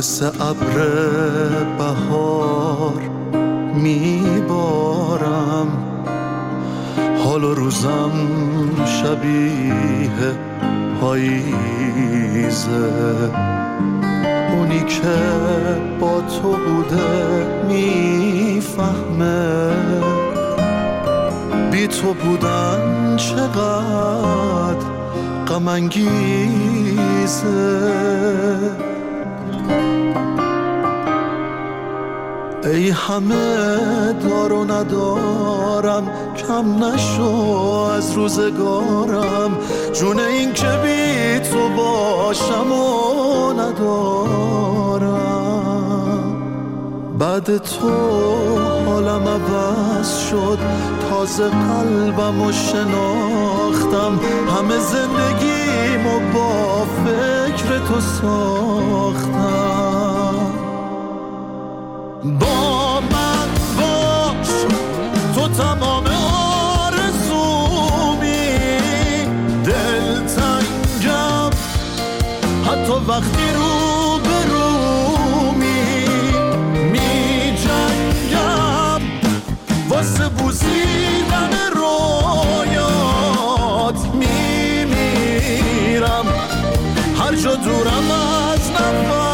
مثل ابر بهار میبارم، حال و روزم شبیه پاییزه. اونی که با تو بوده میفهمه بی تو بودن چقدر غم انگیزه. ای همه دار و ندارم، کم نشو از روزگارم، جون این که بی تو باشم و ندارم. بعد تو حالم عوض شد، تازه قلبمو شناختم، همه زندگیمو با فکر تو ساختم. با من باش تو تمام آرزومی، دلتنگم حتی وقتی رو به رومی، می جنگم واسه بوسیدن رویات، می میرم هر جا دورم از نفس.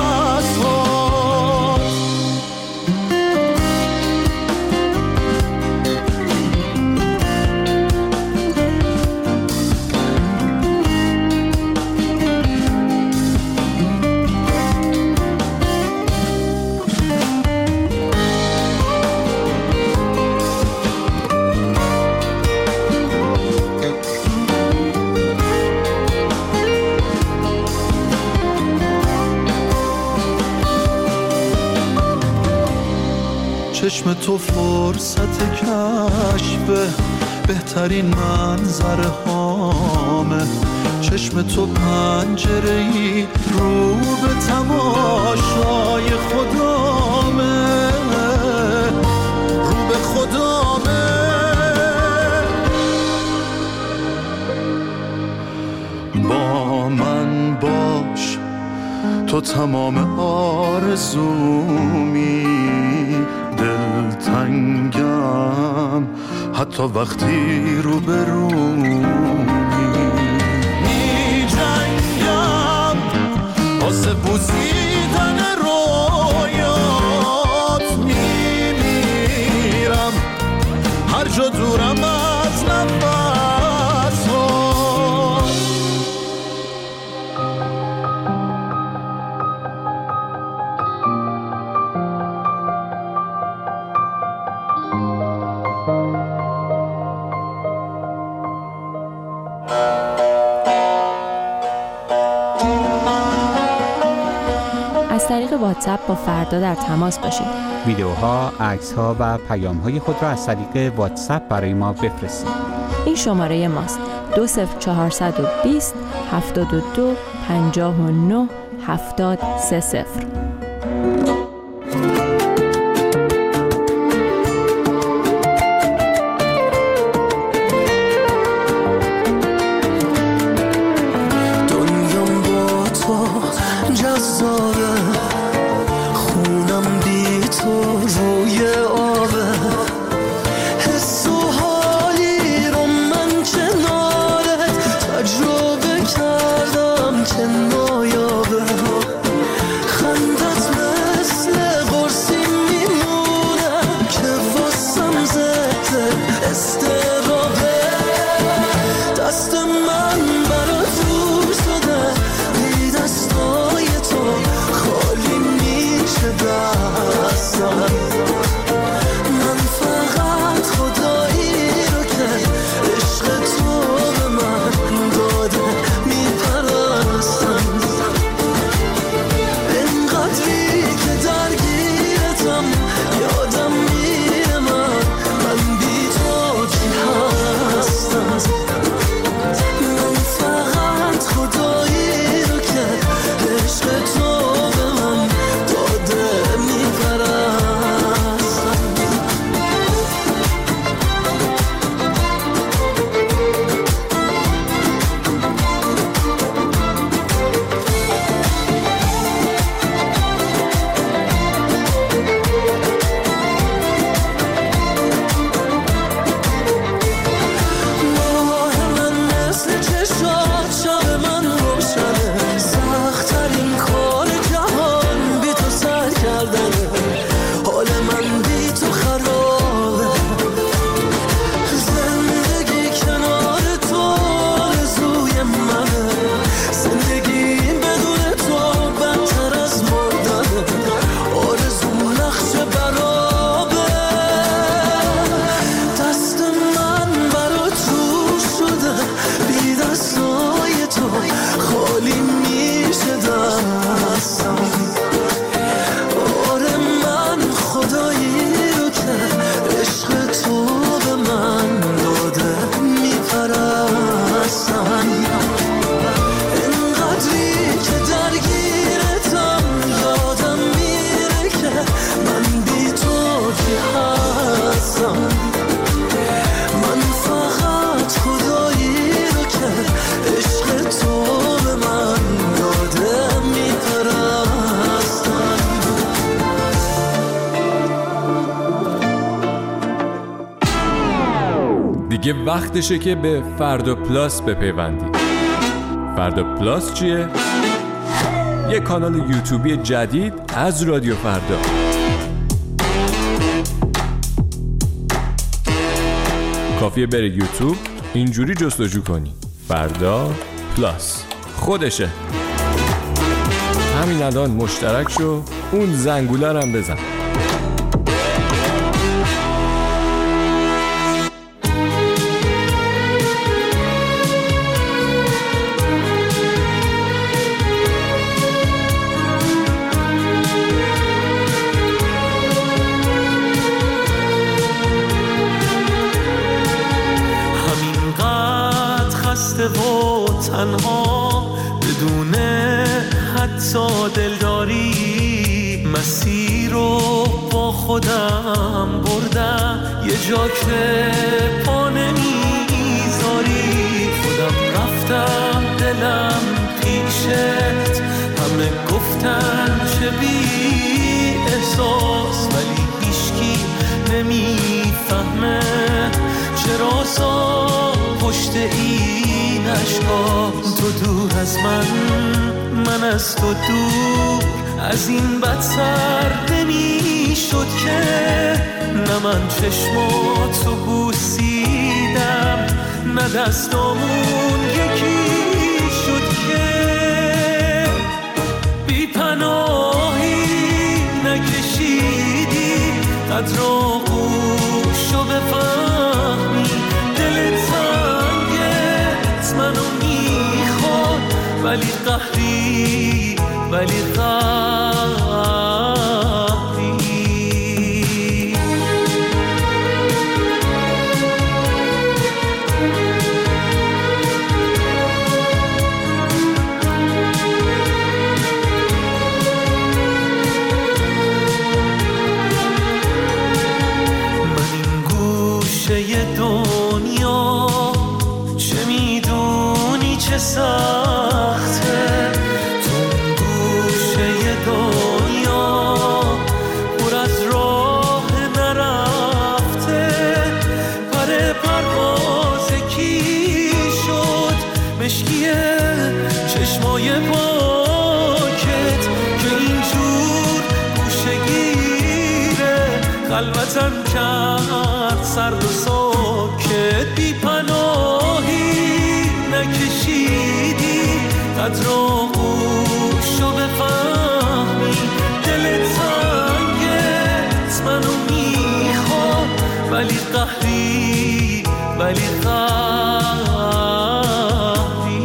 چشم تو فرصت کشف بهترین منظره هامه، چشم تو پنجره‌ای رو به تماشای خدامه، رو به خدامه. با من باش تو تمام آرزومی، دلتنگم حتی وقتی رو به رومی، می جنگم واسه بوسیدن رویات، می میرم هر جا دورم از نفس. از طریق واتساپ با فردا در تماس باشید. ویدیوها، عکس‌ها و پیام‌های خود را از طریق واتساپ برای ما بفرستید. این شماره ماست: 20420 72 59 70 30. تجربه کردم که نایابه، خندت دیگه وقتشه که به فردا پلاس بپیوندی. فردا پلاس چیه؟ یه کانال یوتیوبی جدید از رادیو فردا. کافیه بری یوتیوب، اینجوری جستجو کنی فردا پلاس، خودشه. همین الان مشترک شو، اون زنگوله رو هم بزن. و تنها بدون حتی دلداری، مسیر رو با خودم بردم یه جا که پا نمیذاری. خودم رفتم دلم پیشت، همه گفتن چه بی احساس، ولی هیچکی نمیفهمه چرا پشت این عشقا. تو دور از من از تو دور، از این بدتر نمی شد که نه من چشماتو بوسیدم، نه دستامون یکی شد که بی پناهی نکشیدی قدر آغوشو بفهمی. منو میخواد ولی قهری، ولی قهری. من این گوشه دنیا چه سخته، تو گوشه دنیا پر از راه نرفته. پر پرواز کی شد مشکی چشمای پاکت که اینجور گوشه گیره خلوتم کرد سرد و ساکت. بی پناهی نکشیدی قدر آغوشو بفهمی. دلت تنگت منو میخواد ولی قهری، ولی قهری.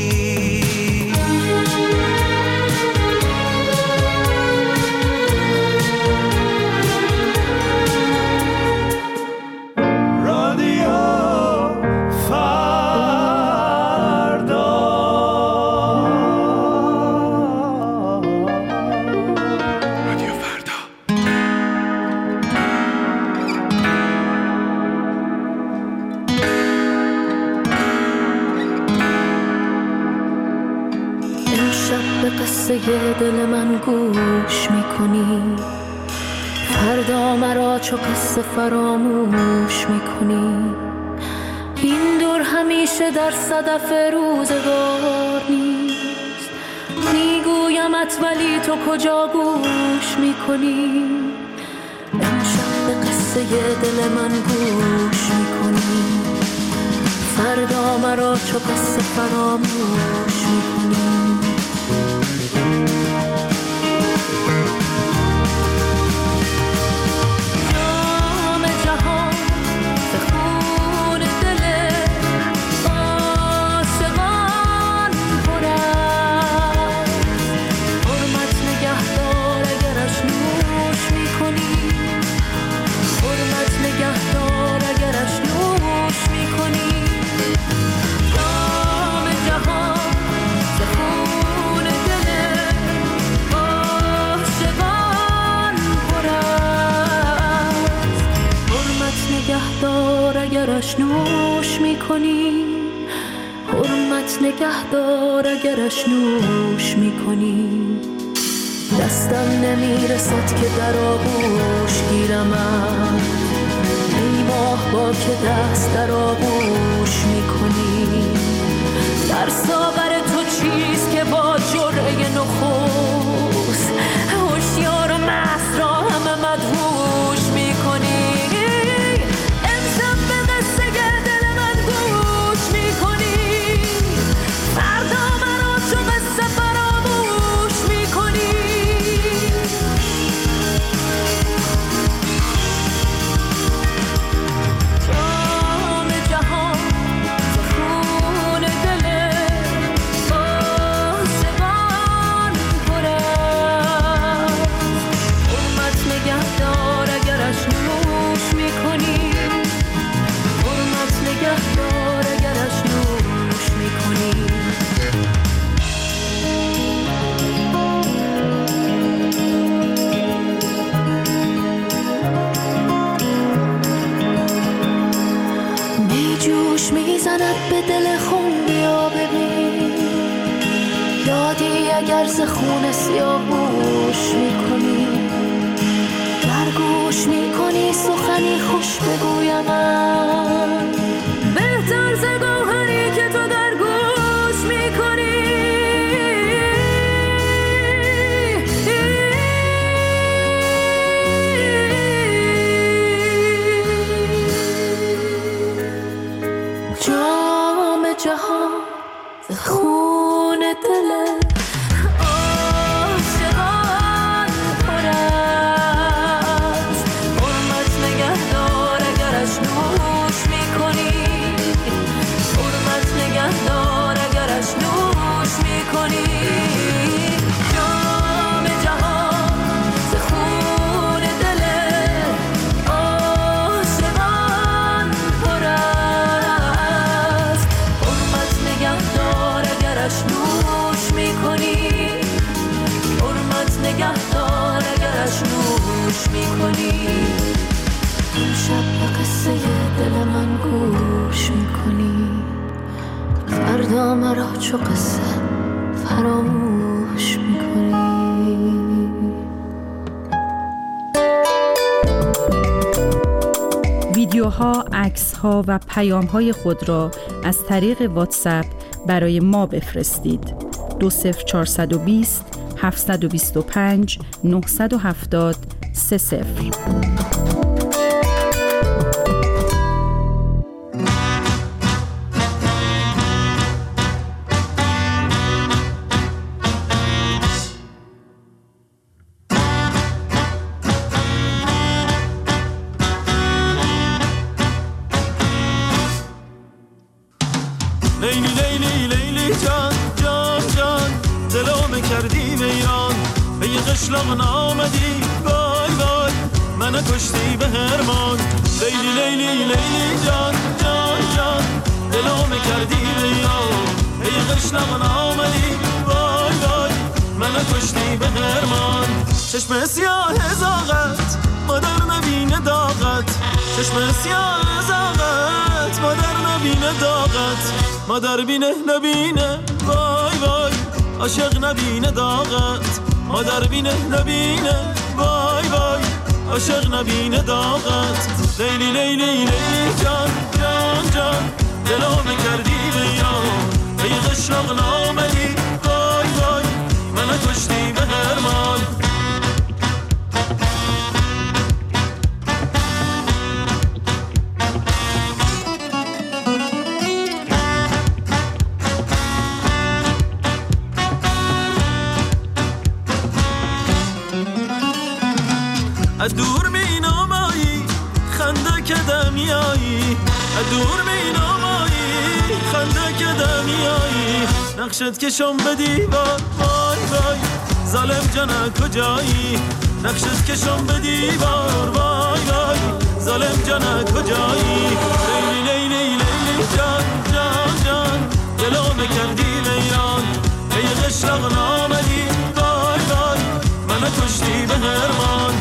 قصه دل من گوش میکنی، فردا مرا چو قصه فراموش میکنی. این دور همیشه در صدف روزگار نیست، میگویمت ولی تو کجا گوش میکنی. امشب به قصه دل من گوش میکنی، فردا مرا چو قصه فراموش میکنی. اگرش نوش میکنی، حرمت نگهدار اگرش نوش میکنی. دستم نمیرسد که در آغوش گیرم، ای ماه شبا که دست در آغوش میکنی. در ساغر تو چیست که با جرعه نخست هوشیار و مست را همه مدهوش میکنی. امشب به قصه دل من گوش میکنی، فردا مرا چو قصه فراموش میکنی. جام جهان ز خون دل عاشقان پر است. حرمت نگهدار اگرش نوش میکنی، حرمت نگهدار اگرش نوش میکنی. می جوش میزند به دل خون، بیا ببین یادی اگر ز خون سیاهوش میکنی. در گوش میکنی سخنی خوش بگویم من، بهتر ز گوهری که تو در گوش میکنی. جام جهان ز خون دل عاشقان پر است. حرمت نگهدار اگرش نوش میکنی، حرمت نگهدار اگرش نوش میکنی. جام جهان ز خون دل عاشقان پر است. حرمت نگهدار اگرش نوش میکنی، حرمت نگهدار اگرش نوش میکنی. امشب به قصه دل من گوش میکنی، فردا مرا چو قصه فراموش میکنی. ویدیوها، عکس‌ها و پیام‌های خود را از طریق واتساپ برای ما بفرستید. 20420 725 970 30. لیلی لیلی لیلی جان جان جان دلو کردی ویران، به یه قشلاق نامدی وای وای منو کشتی به هرمان. لیلی لیلی لیلی جان جان جان دلو کردی ویران، به یه قشلاق نامدی وای وای منو کشتی به هرمان. چشم سیاه زاغت مادر نبینه داغت، چشم سیاه زاغت مادر نبینه داغت، مادر بینه نبینه وای وای عاشق نبینه داغت، مادر بینه نبینه وای وای عاشق نبینه داغت. لیلی لیلی لیلی جان جان جان دلو کردی ویران، به یه قشلاق نامدی وای وای منو کشتی به هرمان. از دور می نامایی خنده که دمیایی، از دور می نامایی خنده که دمیایی. نقشت کشم به دیوار وای وای ظالم جانه کجایی، نقشت کشم به دیوار وای وای ظالم جانه کجایی. لیلی لیلی لیلی جان جان جان دلو کردی ویران، به یه قشلاق نامدی وای وای منو کشتی به هرمان.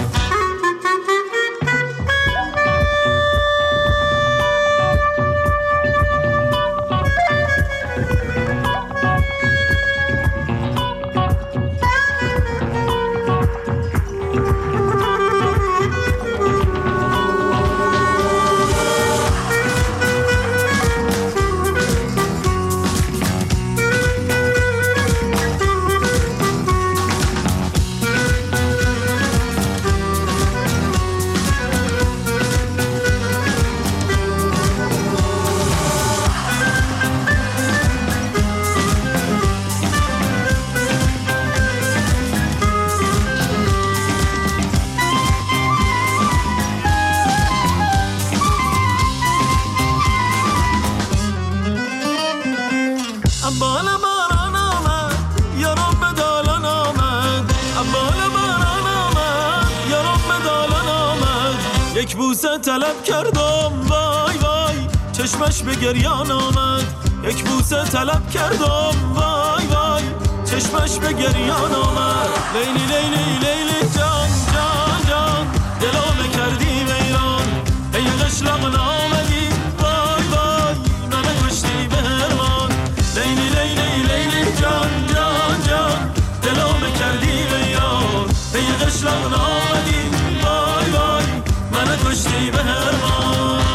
به دالان آمد یک بوسه طلب کردم وای وای چشمش به گریان آمد یک بوسه طلب کردم وای وای چشمش به گریان آمد لیلی لیلی لیلی جان جان جان دلو کردی ویران ای قشلاق نامدی وای وای من کشتی به هرمان لیلی لیلی لیلی جان جان جان دلو کردی ویران ای قشلاق نامدی وای وای من کشتی به هرمان.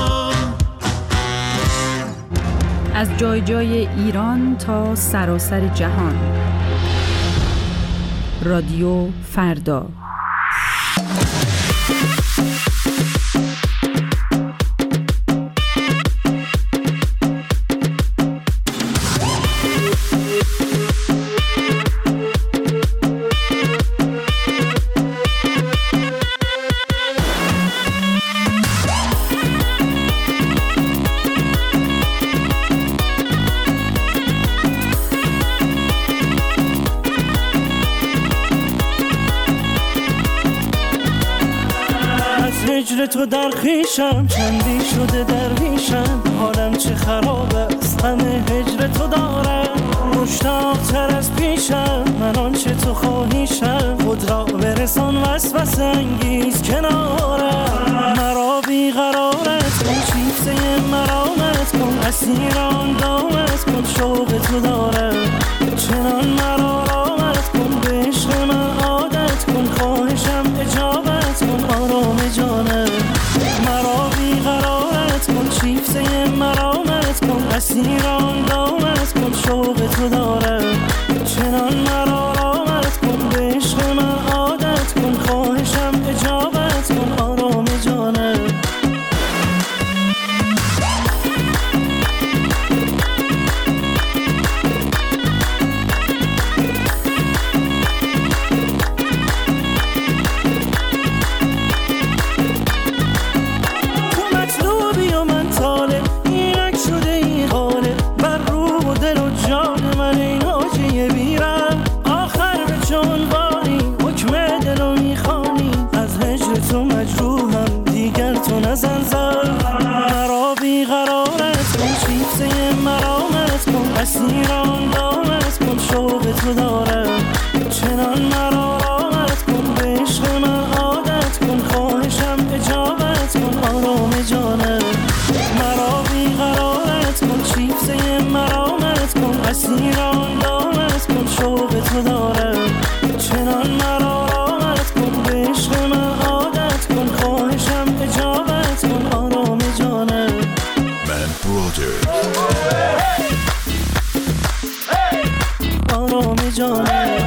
از جای جای ایران تا سراسر جهان. رادیو فردا. هجر تو در خیشم چندی شده درویشم حالم چه خراب است همه هجر تو دارم مشتاق تر از پیشم من آنچه تو خواهیشم خود را برسان وسوسه انگیز کنارم مرا بیقرارت کن شیفته مرامت کن اسیر آن دامت کن شوق تو دارم چنان مرا رامت کن به عشق من عادت کن خواهشم اجابت کن آرام جانم مرا بیقرارت کن شیفته مرامت کن اسیر آن دامت کن شوق تو دارم چنان مرا رامت کن به عشق من عادت کن خواهشم اجابت کن آرام جانم مرا بیقرارت کن شیفته مرامت کن اسیران دامت کن شوق تو دارم چنان مرا رامت کن به عشق من عادت کن خواهشم اجابت کن آرام جانم مرا بیقرارت کن شیفته مرامت کن اسیران دامت کن شوق تو دارم چنان مرا رامت کن به عشق من عادت کن خواهشم اجابت کن آرام جانم من برادر آرام جانم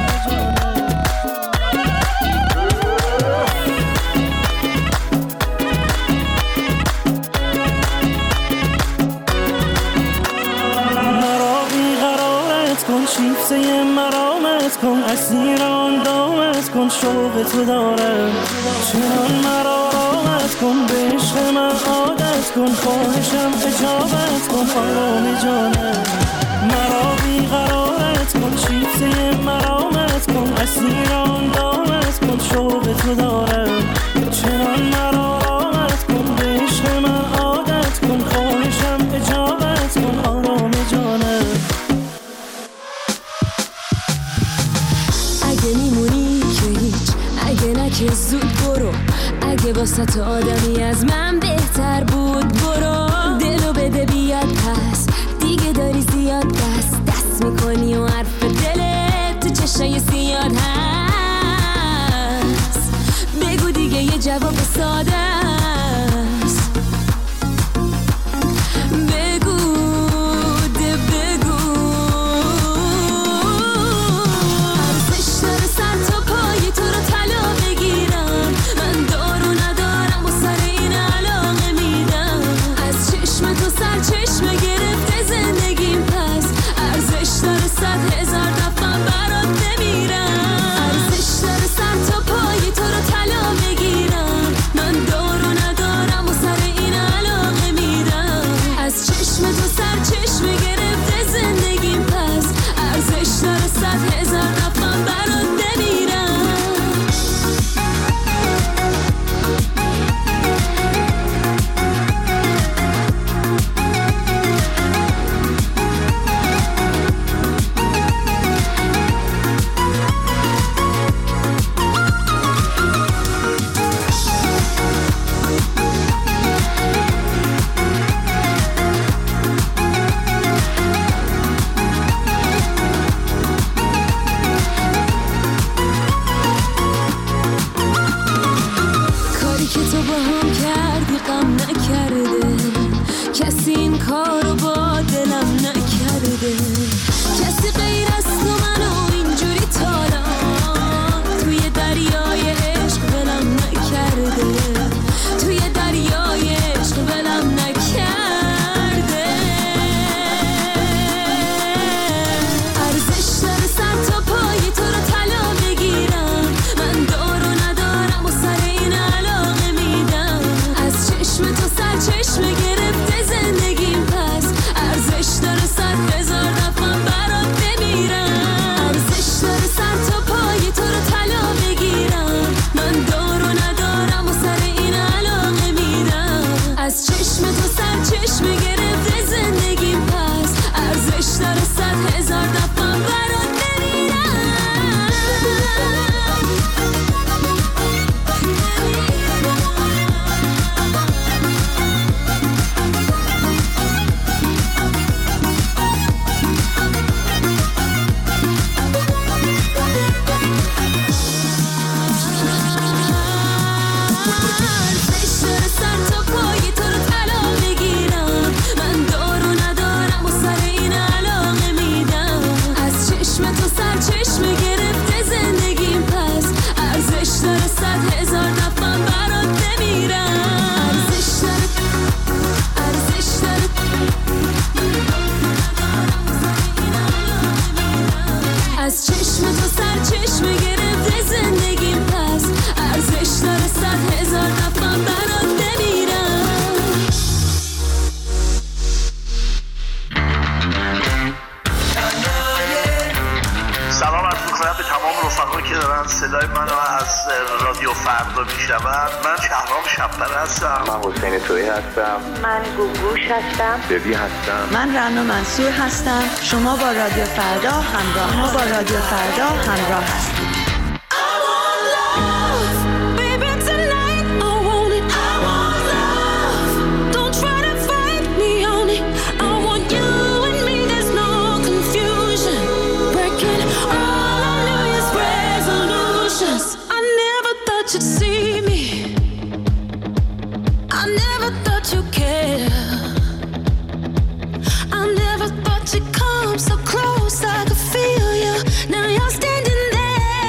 مرا بیقرارت کن شیفته مرامت کن اسیران دامت کن شوق تو دارم چنان مرا رامت کن به عشق من عادت کن خواهشم اجابت کن آرام جانم مرا بیقرارت کن شیفته مرامت کن اسیران دامت کن شوق تو دارم چنان مرا رامت کن به عشق من عادت کن خواهشم اجابت کن آرام جانم اگه میمونی که هیچ اگه نه که زود برو اگه واسه تو آدمی از من بهتر بود برو دلو بده بیاد پس دیگه داری زیاد دست میکنی و حرف دلت تو چشای سیاد هست بگو دیگه یه جواب ساده است بگو ارزش داره سر تا پای تو رو طلا بگیرم من دارو ندارم و سر این علاقه میدم از چشم تو سر چشمه گرفته زندگیم پس ارزش داره 100,000 دفعه برات نمیرم ارزش داره سر تا پای تو رو طلا بگیرم من دارو تو با هم کردی غم نکرده، کسی این کارو با دلم نکرده، کسی غیر از تو منو اینجوری تالا توی دریای عشق ولم نکرده، توی دریای عشق ولم نکرده. ارزش داره سر تا پای تو رو طلا بگیرم، من دارو ندارم و سر این علاقه میدم، از چشم تو سر چشم گرفته زندگیم، پس ارزش داره 100,000 دفعه برات بمیرم. ارزش داره سر تا پای تو رو طلا بگیرم، من دارو ندارم و سر این علاقه میدم، از چشم تو سر چشم گرفته زندگیم، پس ارزش داره 100,000 دفعه برات بمیرم. از چشم تو سر چشم گرفته زندگیم، پس ارزش داره 100,000 دفعه برات بمیرم. سلام عرض می‌کنم به تمام رفقایی که دارن صدای منو از رادیو فردا میشنون. من شهرام شب‌پره هستم. من حسین تویی هستم. من گوگوش هستم. ببی هستم. من رنا منصور هستم. شما با رادیو فردا همراه هستید. You'd see me, I never thought you'd care, I never thought you'd come so close, I could feel you, now you're standing there.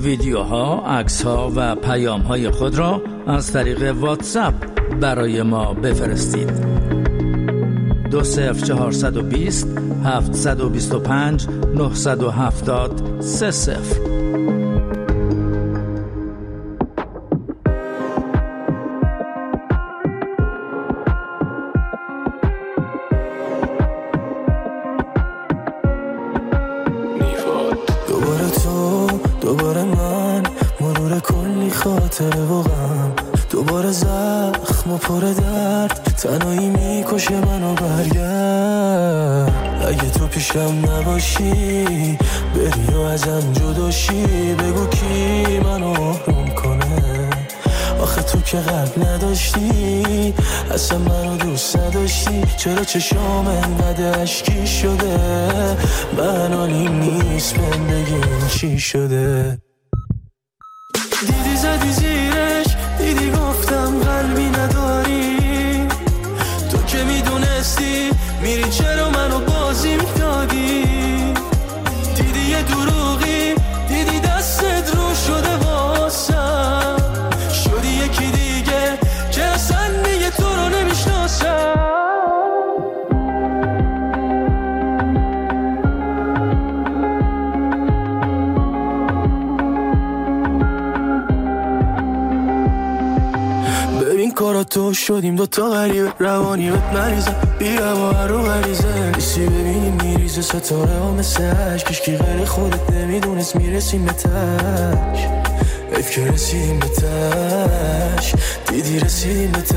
ویدیوها، عکس‌ها و پیام‌های خود را از طریق واتساپ برای ما بفرستید. 20420 725 970 30. دوباره من مرور کلی خاطره و غم، دوباره زخم و پر درد، تنهایی میکشه منو. برگرد اگه تو پیشم نباشی، بری و ازم جداشی، بگو کی منو آروم کنه. آخه تو که قلب نداشتی، اصلا منو دوست نداشتی، چرا چشام انقدر اشکی شده؟ من حالیم نیست بهم بگین چی شده. دیدی زدی زیرش، دیدی گفتم قلبی نداری، تو که میدونستی میری چرا منو بازی میدادی. دیدی یه دروغی، دیدی دستت رو شده واسم، شدی یکی دیگه که اصلا دیگه تو رو نمیشناسم. کارا تو شدیم دوتا غریبه، روانی بهت مریضه، بیا با هر رو غریزه، نیستی ببینیم میریزه ستاره ها مثل عشق، کشکی غیر خودت نمیدونست میرسیم به تش، حیف که رسیدیم به تش، دیدی رسیدیم به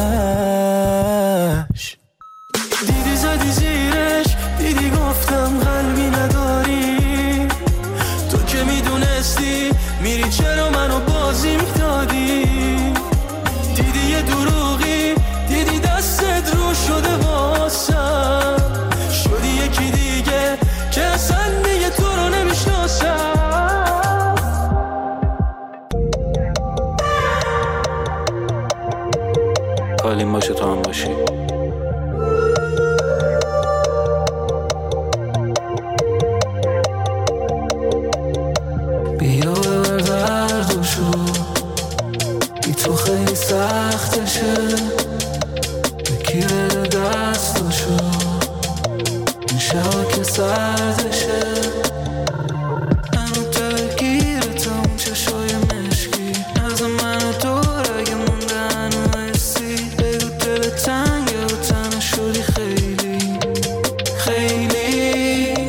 تش. دیدی زدی زیرش، دیدی گفتم قلبی نداری، تو که میدونستی میری چرا منو بازی میدادی. دیدی یه دروغی، دیدی دستت رو شده واسم، شدی یکی دیگه که اصلا دیگه تو رو نمیشناسم. حالیم باشه تو هم باشی. بیا ببر دردشو، بی تو خیلی سختشه، یکی بده دستشو، این شبا که سردشه، منو درگیرت اون چشای مشکی، از منو دور اگه مونده هنو حسی، بگو دل تنگه و تنها شدی خیلی خیلی.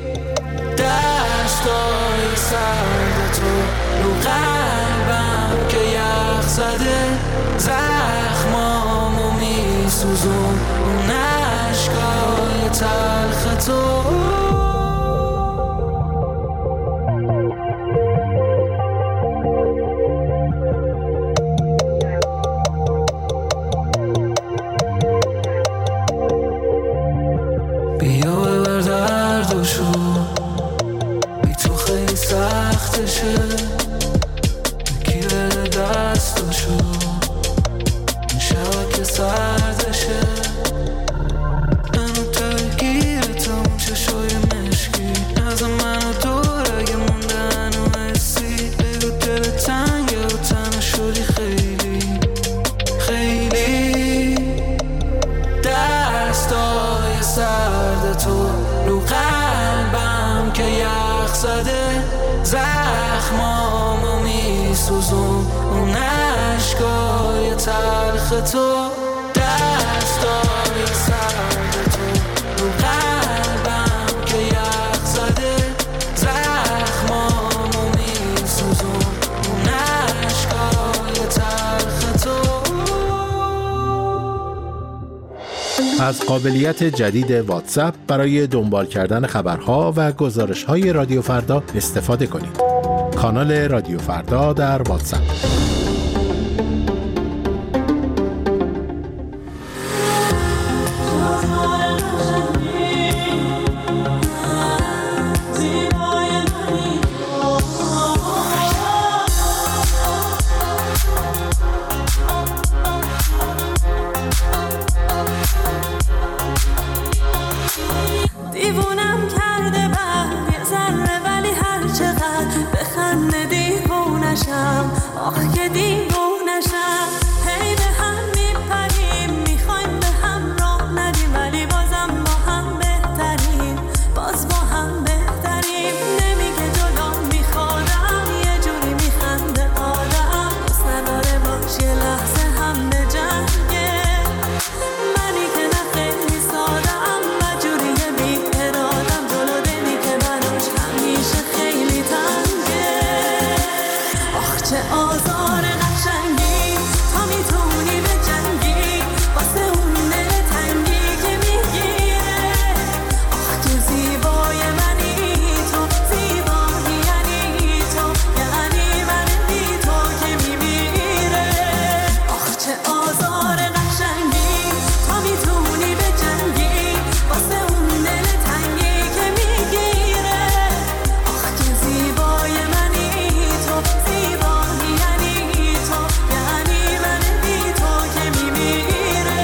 دستای سرد تو رو قلبم که یخ زده، زخمامو میسوزون اون عشقای تلخ تو. بیا ببر دردشو، بی تو خیلی سختشه، یکی بده دستشو، این شبا که سردشه، منو درگیرت اون چشای مشکی، از منو دور اگه مونده هنو حسی، بگو دل تنگه و تنها شدی خیلی خیلی. دستای سرد تو رو قلبم که یخ زده، زخمامو میسوزون اون عشقای تلخ تو. دستای سرد تو رو قلبم که یخ زده، زخمامو میسوزون اون عشقای تلخ تو. از قابلیت جدید واتساپ برای دنبال کردن خبرها و گزارش‌های رادیو فردا استفاده کنید. کانال رادیو فردا در واتساپ. دیوونم کرده بعد یه ذره، ولی هر چقدر بخنده آخ که دیوونشم هی به هم میپریم میخوایم به هم راه ندیم ولی بازم با هم بهتریم باز با هم بهتریم نمیگه جلو میخورم یه جوری میخنده آدم دوست نداره باش یه لحظه هم به جنگه منی که نه خیلی سادم و جوریه بی ارادم جلو دلی که براش همیشه خیلی تنگه آخ چه آزار قشنگی تا میتونی به جنگی واسه اون دل تنگی که میگیره آخ که زیبای منی تو زیبایی یعنی تو یعنی من بی تو که میمیره آخ چه آزار قشنگی تا میتونی به جنگی واسه اون دل تنگی که میگیره آخ که زیبای منی تو زیبایی یعنی تو یعنی من بی تو که میمیره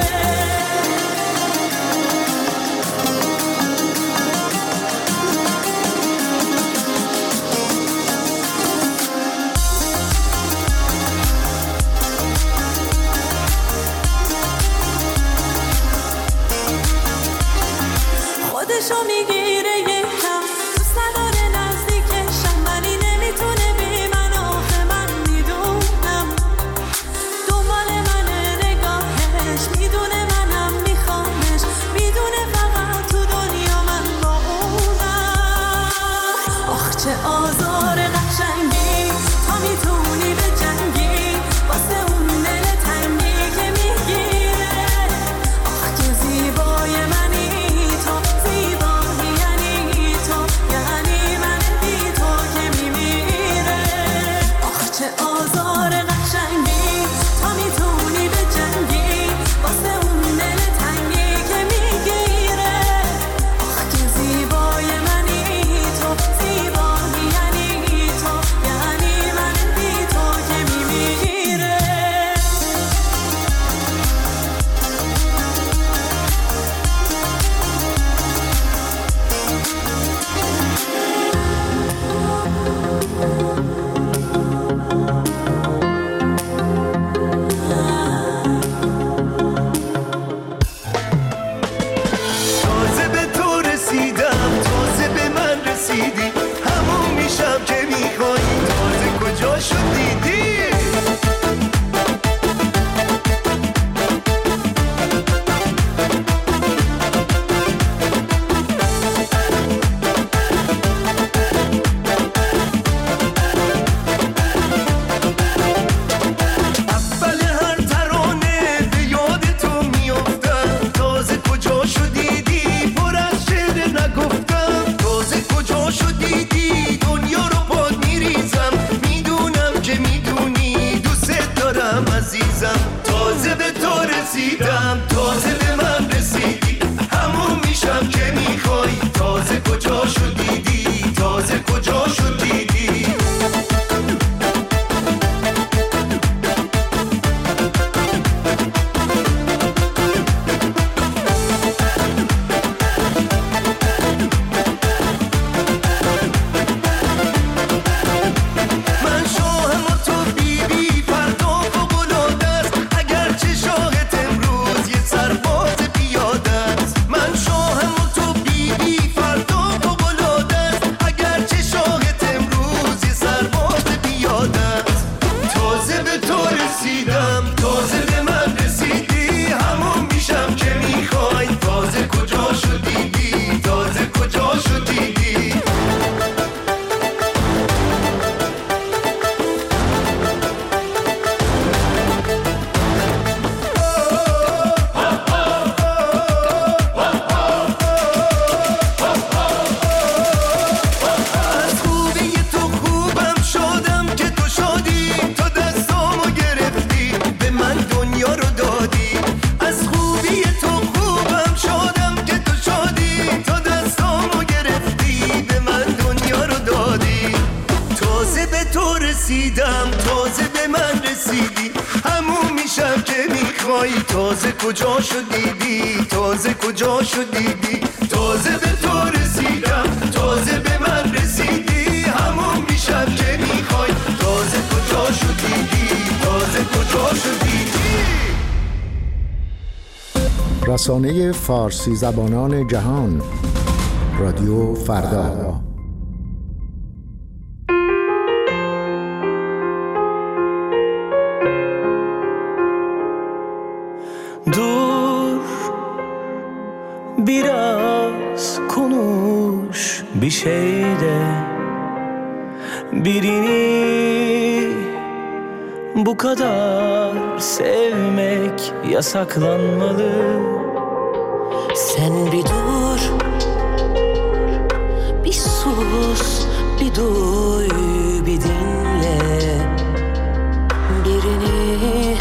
خودشو میگیره یکم دوست نداره نزدیکشم ولی نمیتونه بی من آخه من میدونم دنبال منه نگاهش میدونه منم میخوامش میدونه فقط تو دنیا من با اونم آخ چه آزار قشنگی تا میتونی به جنگی واسه اون دل تنگی که میگیره آخ که زیبای منی تو زیبایی یعنی تو یعنی من بی تو که میمیره آخ چه آزار قشنگی تا میتونی به جنگی واسه اون دل تنگی که میگیره آخ که زیبای منی تو زیبایی یعنی تو یعنی من بی تو که میمیره تازه به تو رسیدم تازه به من رسیدی همون میشم که میخوایی تازه کجا شد دیدی اول هر ترانه به یاد تو میافتم تازه کجا شدیدی پر از شعر نگفتم تازه کجا شدیدی دنیا رو باد میریزم میدونم که میدونی دوست دارم عزیزم تازه به تو رسیدم تازه به من رسیدی همون میشم که میخوای تازه کجا شدیدی تازه کجا شدیدی من شاهم و تو بیبی فردا فوق‌العاده است اگرچه شاهت امروز یه سرباز پیاده است من شاهم و تو بیبی فردا فوق‌العاده است اگرچه شاهت امروز یه سرباز پیاده است تازه به تو رسیدم تازه به من رسیدی همون میشم که میخوای تازه کجا شدیدی تازه کجا شدیدی از خوبی تو خوبم شدم که تو شادی تو دستامو گرفتی به من دنیا رو دادی از خوبی تو خوبم شدم که تو شادی تو دستامو گرفتی به من دنیا رو دادی تازه به تو رسیدم تازه به من رسیدی همون میشم که میخوای تازه کجا شدیدی تازه کجا شدیدی تازه به تو رسیدم تازه به من رسیدی همون میشم که میخوای تازه کجا شدیدی رسانه فارسی زبانان جهان، رادیو فردا. Dur biraz konuş bir şeyde, birini bu kadar sevmek yasaklanmalı. Sen bir dur, bir sus, bir duy, bir dinle. Birini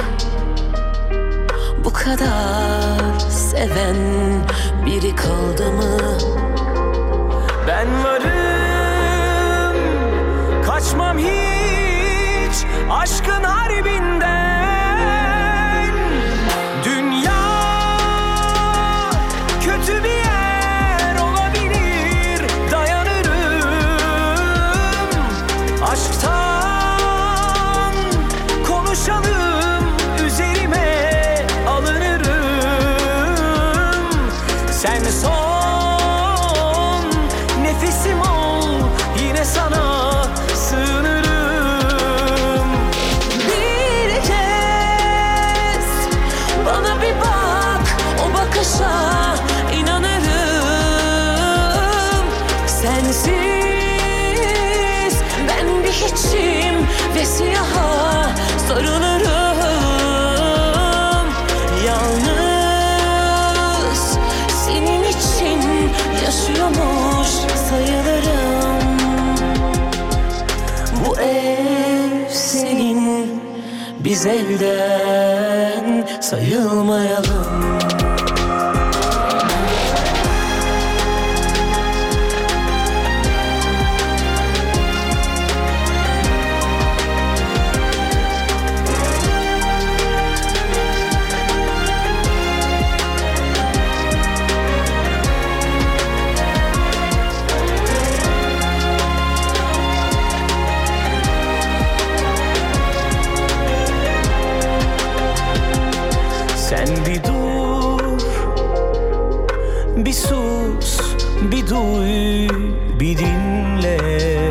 bu kadar seven biri kaldı mı? Ben varım, kaçmam hiç aşkın harbinden. Dünya kötü bir yer olabilir, dayanırım. Aşktan konuşalım, üzerime alınırım. Sen son nefesim ol, yine sana sığınırım. Bir kez bana bir bak, o bakışa inanırım. Sensiz ben bir hiçim ve siyaha sarılırım. Yalnız senin için yaşıyormuş sayılırım. Bu ev senin, biz elden sayılmayalım. Sen bir dur, bir sus, bir duy, bir dinle.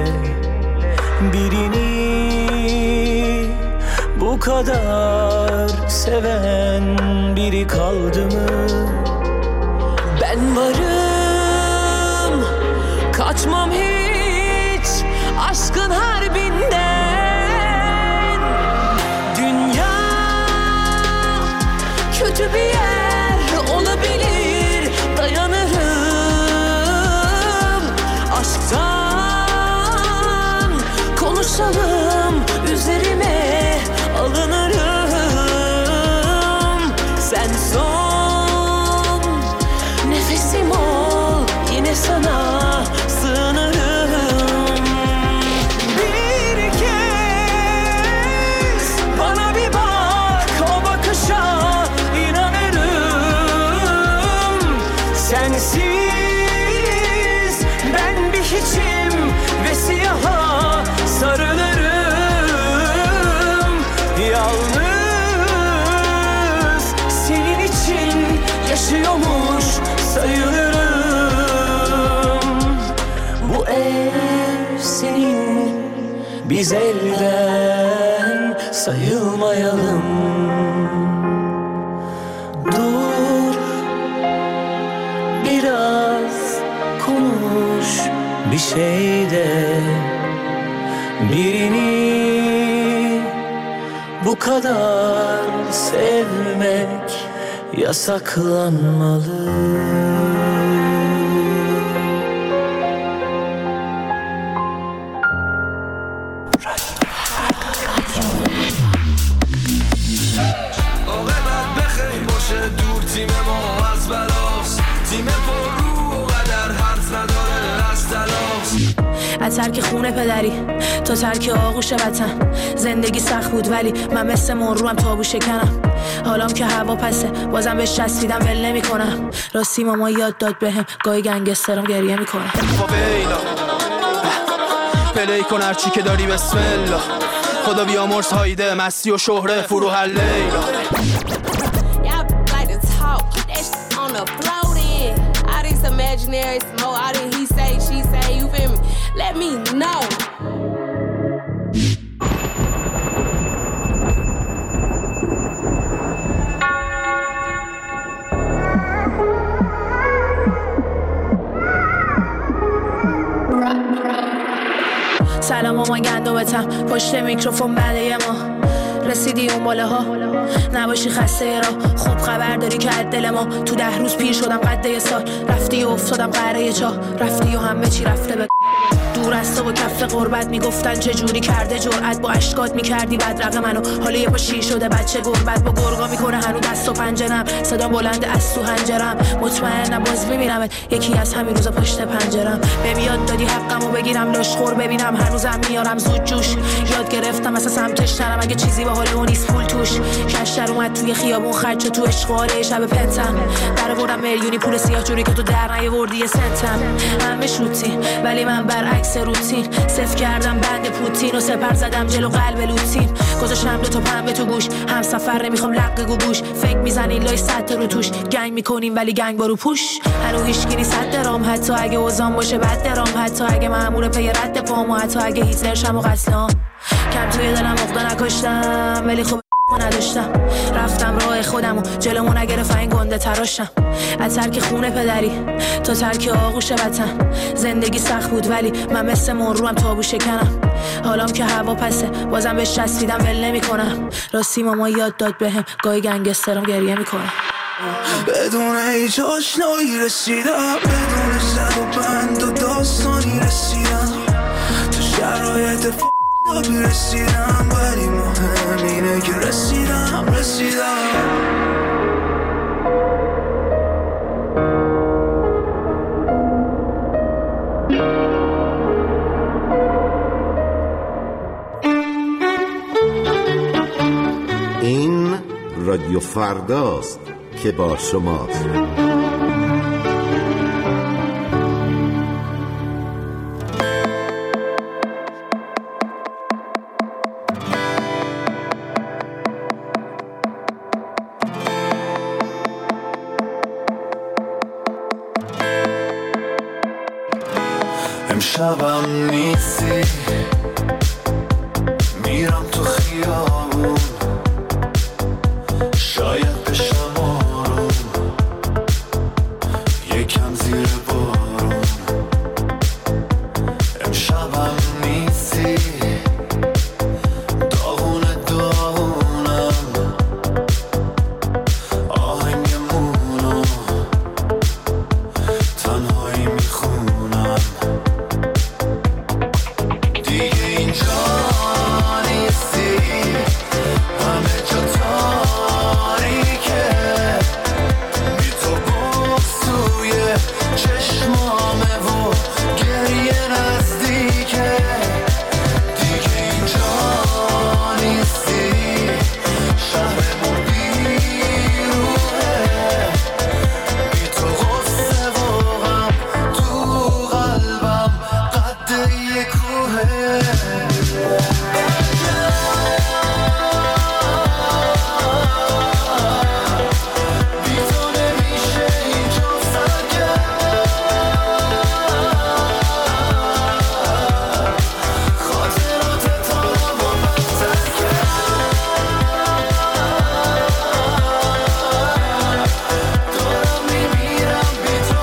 Birini bu kadar seven biri kaldı mı? Ben varım, kaçmam hiç aşkın harbinden. Dünya kötü bir yer olabilir, dayanırım. Aşktan konuşalım, üzerime alınırım. Sen son nefesim ol, yine sana sığınırım. Bir kez bana bir bak, o bakışa inanırım. Sensiz ben bir hiçim ve siyaha sarılırım. Yalnız senin için yaşıyormuş sayılırım. Bu ev senin, biz elden sayılmayalım. Dur, biraz konuş Bir şeyde, birini bu kadar sevmek yasaklanmalı. تیم ما از بلاست، تیم پررو و قدر حرف نداره از تلاست. از ترک خونه پدری تا ترک آغوش وطن، زندگی سخت بود ولی من مثل مرروم تابو شکنم. حالام که هوا پسه بازم بهش چسبیدم ول نمی‌کنم. راستی ماما یاد داد بهم گاهی گنگسترام گریه میکنه. فاویلا پلی کن هرچی که داری بسم الله. خدا بیامرز هایده مستی و شهره فروح لیلا. wanna float in. All this imaginary smoke, all this he say, she say, you feel me? Let me know. سلام مامان گندمتم پشت میکروفون بعد یه ماه رسیدی اون باله ها نباشی خسته را خوب خبر داری که از دل ما تو 10 روز پیر شدم قد یه سال رفتی و افتادم قهره یه چاه رفتی و همه چی رفته به دور از تو و کف قربت میگفتن چه جوری کرده جرأت با اشکات میکردی بدرقه منو حالا یه پا شیر شده بچه گربت با گرگا میکنه هنو دست و پنجرم صدا بلند از تو هنجرم مطمئنم باز میبینمت یکی از همین روزا پشت پنجرم به یاد دادی حقمو بگیرم لاشخور ببینم هنوزم میارم زود جوش یاد گرفتم اصلا سمتش نرم اگه چیزی به حال اون نیست پول توش کشتر اومد توی خیابون خرج تو اشغال شب پنتم در بردم میلیونی پول سیاه جوری که تو در نیاوردی یه سنتم همه شوتی ولی من برعکس روتین صفر کردم بند پوتین و سپر زدم جلو قلب لوتین گذاشتم 2 تا پنبه تو گوش هم سفر نمیخوام لقه گوش فکر میزنین لای سطح رو توش گنگ میکنیم ولی گنگ بارو پوش هنو هیچکی نیست صد درام حتی اگه وزام باشه بد درام حتی اگه مأمور پی رد پامو حتی اگه هیتلر شم و قتلام کم توی دلم عقده نکشتم ولی خب نداشتم رفتم راه خودمو جلومو نگرفت این گنده تراشم از ترک خونه پدری تا ترک آغوش وطن زندگی سخت بود ولی من مثل مروم تابو شکنم حالام که هوا پسه بازم بهش چسبیدم ول نمی‌کنم راستی ماما یاد داد بهم گاهی گنگسترم گریه میکنم بدون هیچ آشنایی رسیدم بدون زد و بند و داستانی رسیدم تو شرایط نابی رسیدم ولی مهم اینه که رسیدم این رادیو فرداست که با شماست. امشبم نیستی میرم تو خیابون شاید بشم آروم یکم زیر بارون امشبم نیستی داغونم آهنگمونو تنهایی میخونم دیگه اینجا نیستی همه جا تاریکه بی تو بغض توی چشمامه و گریه نزدیکه دیگه اینجا نیستی شهرمون بیروحه بی تو غصه و غم تو قلبم قد یه کوهه بی تو نمیشه اینجا سرگرد خاطرات تارم و بدتر دارم میمیرم بی تو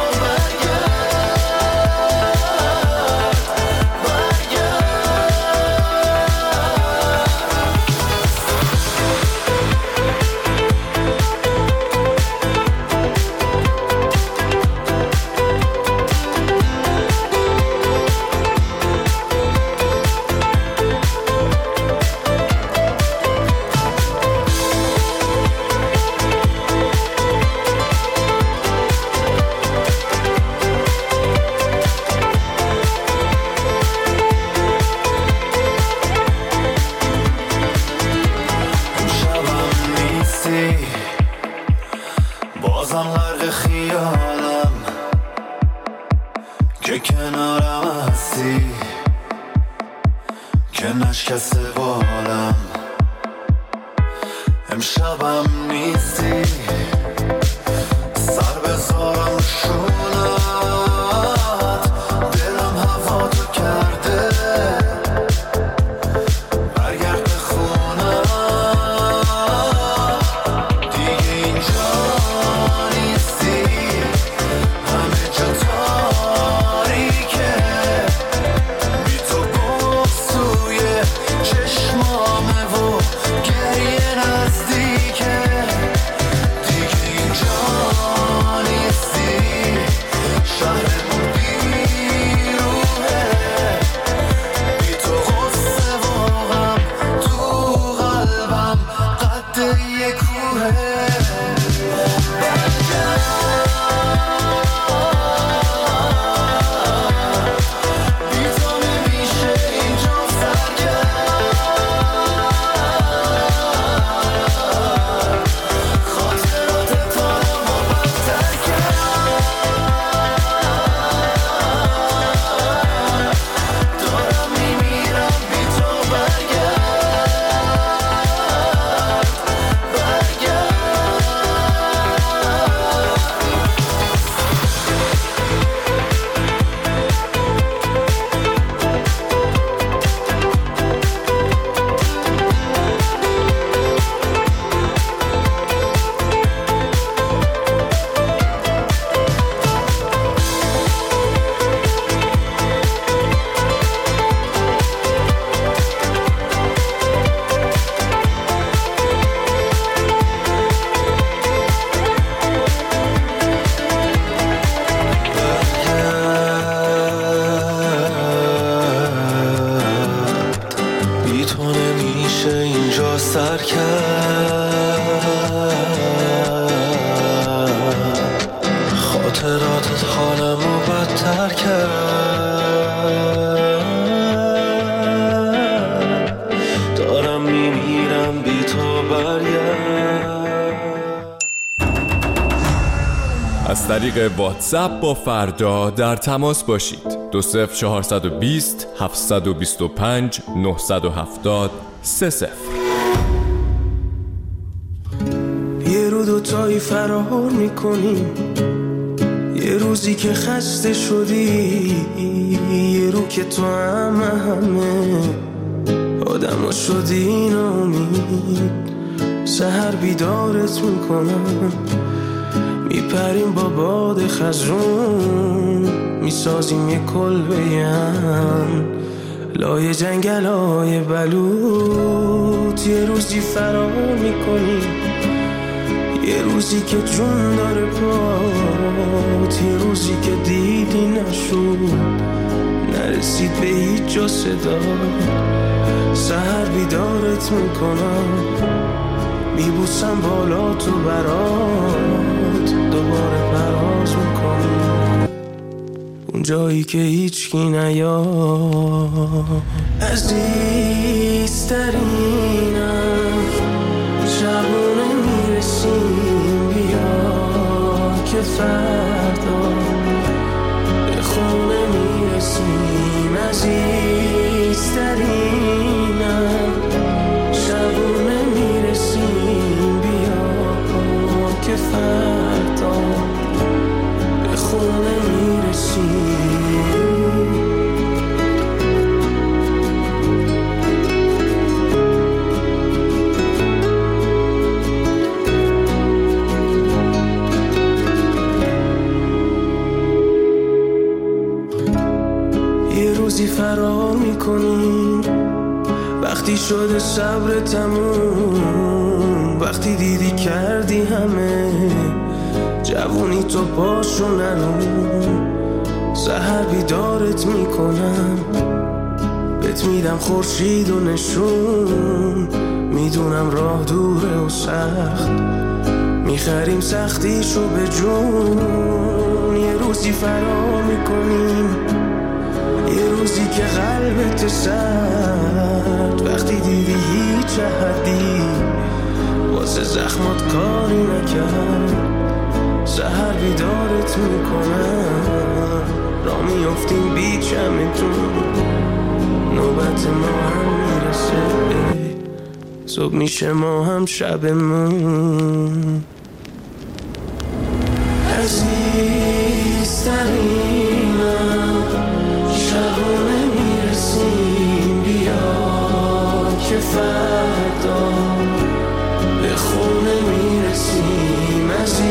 امشبم نیستی بازم غرق خیالم که کنارم هستی که نشکسته بالم امشبم نیستی سر به میشه اینجا سر کرد، خاطراتت حالمو بدتر کرد، دارم میمیرم بی تو برگرد. از طریق واتساپ با فردا در تماس باشید. 20420 725 970 30. یه رو دوتایی فرار میکنیم، یه روزی که خسته شدی، یه رو که تو همه آدم شدی ناامید. سحر بیدارت میکنم، میپریم با باد خزرون، میسازیم یه کلبه هم لای جنگلای بلوط. یه روزی فرار میکنیم، یه روزی که جون داره پات، یه روزی که دیدی نشد، نرسید به هیچ جا صدا. سحر بیدارت میکنم، میبوسم بالا تو برات، دوباره پرواز میکنم اون جایی که هیچکی نیاد. عزیزترینم شبونه میرسیم، بیا که فردا به خونه میرسیم. عزیزترینم شبونه میرسیم، بیا که فردا به خونه میرسیم. روزی فرار میکنیم، وقتی شده صبر تموم، وقتی دیدی کردی همه جوونی تو پاشو نرون. سحر بیدارت میکنم، بهت میدم خورشید و نشون، میدونم راه دوره و سخت، میخریم سختیشو به جون. یه روزی فرار میکنیم، یه روزی که قلبت سرد، وقتی دیدی هیچ احدی واسه زخمات کاری نکرد. سحر بیدارت میکنم، را میافتیم بی چمتون، نوبت ما هم میرسه، صبح میشه ما هم شبمون. عزیزترینم شبونه میرسیم، بیا که فردا به خونه میرسیم.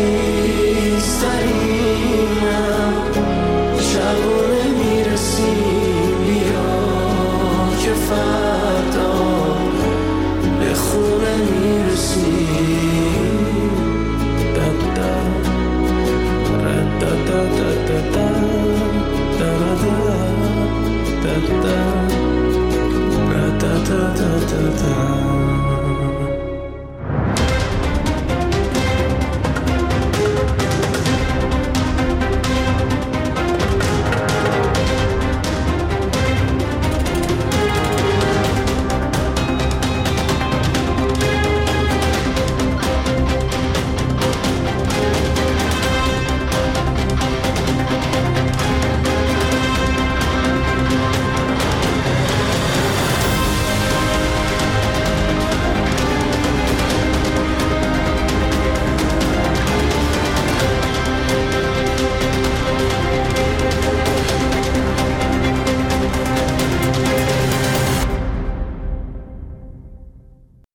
عزیزترینم شبونه میرسیم، بیا که فردا به خونه میرسیم. Da da da da da da da da da da.